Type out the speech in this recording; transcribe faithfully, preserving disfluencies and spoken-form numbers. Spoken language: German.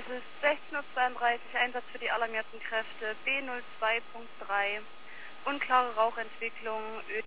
ist sechzehn Uhr zweiunddreißig, Einsatz für die alarmierten Kräfte B null zwei Punkt drei. Unklare Rauchentwicklung,